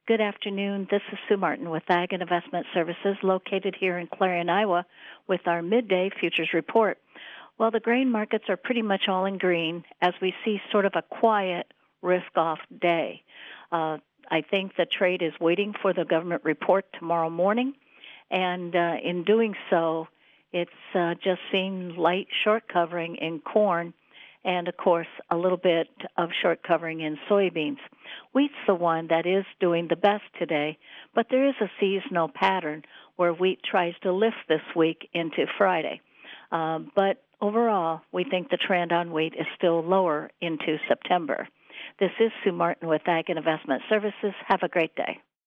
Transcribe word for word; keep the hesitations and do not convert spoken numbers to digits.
Good afternoon. This is Sue Martin with Ag and Investment Services located here in Clarion, Iowa with our midday futures report. Well, the grain markets are pretty much all in green as we see sort of a quiet risk-off day. Uh, I think the trade is waiting for the government report tomorrow morning, and uh, in doing so, it's uh, just seeing light short covering in corn and, of course, a little bit of short covering in soybeans. Wheat's the one that is doing the best today, but there is a seasonal pattern where wheat tries to lift this week into Friday. Um, but overall, we think the trend on wheat is still lower into September. This is Sue Martin with Ag and Investment Services. Have a great day.